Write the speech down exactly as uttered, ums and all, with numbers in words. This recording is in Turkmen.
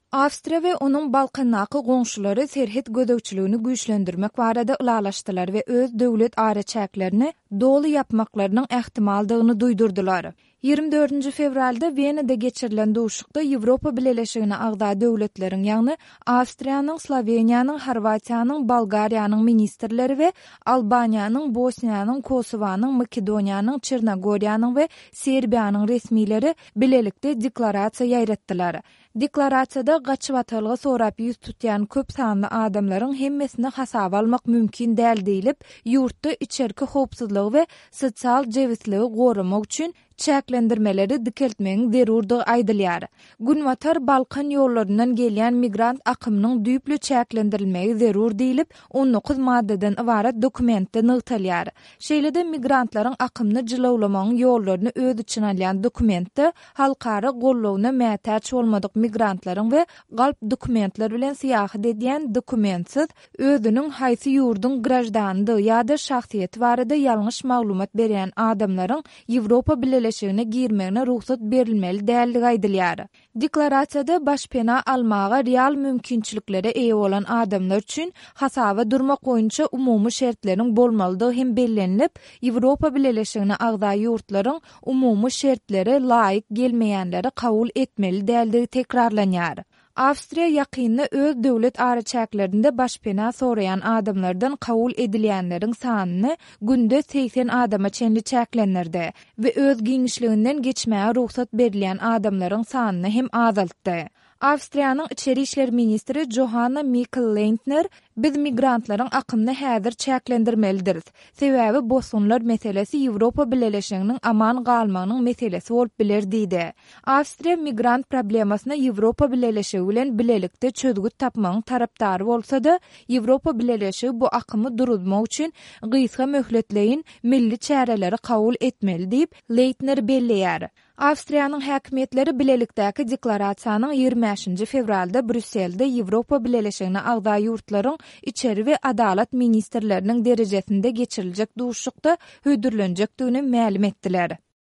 Avstriya we onun Balkannaky goňşulary serhet gödöwçiligini güýçlendirmek barada ulalaşdylar we öz döwlet araçaklarını dolu yapmaklarynyň ähtimaldygyny duýdurdylar. ýygrimi dördünji fevralda Wenada geçirilen duşukda Ýewropa Birleşigine agda döwletleriň ýagny Awstriýanyň, Sloveniýanyň, Horwatiýanyň, Bolgariýanyň ministrleri we Albaniýanyň, Bosniýanyň, Kosowanyň, Makedoniýanyň, Çernogoriýanyň we Serbiýanyň resmileri bilelikde deklarasiýa ýaýratdylar. Deklarasiýada gaçyp atylgy sorap ýüz tutýan köp sanly adamlaryň hemmesini hasaba almak mümkin däl diýilip, ýurtda içerki howpsuzlygy we sosial jewisligi goramak üçin çäklendirmeleri dikeltmegiň zerurdygy aýdylýar. Günwatar Balkan ýollaryndan gelýän migrant akymynyň düýpli çäklendirilmegi zerur diýilip, on dokuz maddadan ibaret dokumentde nygtalýar. Şeýlede migrantlaryň akymyny jylawlamagyň ýollaryny öz içine alýan dokumentde halkara gollawyna mätäç bolmadyk migrantlaryň we galp dokumentler bilen syýahat edýän dokumentsiz özüniň haýsy ýurdun grajdanlygy ýa-da şahsiýeti barada ýalňyş maglumat berýän adamlaryň Ýewropa Birleşigine girmegine ruhsat berilmeli däldigi aýdylýar. Deklarasiýada başpena almaga real mümkinçiliklere eýe bolan adamlar üçin hasaba durmak boýunça umumy şertleriň bolmalydygy hem bellenilip, Ýewropa Birleşigine agda ýurtlaryň umumy şertlere laýyk gelmeýänleri kabul etmeli däldigi tekrarlanýar. Awstriýa ýakynda öz döwlet araçaklarynda başpena soraýan adamlardan kabul edilýänleriň sanyny günde seksen adama çenli çäklendirdi we öz giňişliginden geçmäge ruhsat berilýän adamlaryň sanyny hem azaltdy. Awstriýanyň içeri işler ministri Johanna Mikl-Leitner biz migrantlaryň akymyny häzir çäklendirmelidir. Sebäbi bosunlar meselesi Ýewropa Birleşiginiň aman galmagynyň meselesi bolup biler diýdi. Awstriýa migrant problemasyna Ýewropa Birleşigi bilen bilelikde çözgüt tapmagyň tarapdary bolsa-da, Ýewropa Birleşigi bu akymy durutmak üçin gysga möhletleýin milli çäreleri kabul etmeli diýip Leitner belleýär. Awstriýanyň häkimetleri bilelikdäki deklarasiýanyň ýygrimi beşinji fevralda Brüsselde Ýewropa Birleşigine agda ýurtlaryň içeri we adalat ministrleriniň derejesinde geçiriljek duşukda hödürlenjekdigini ma'lum etdiler.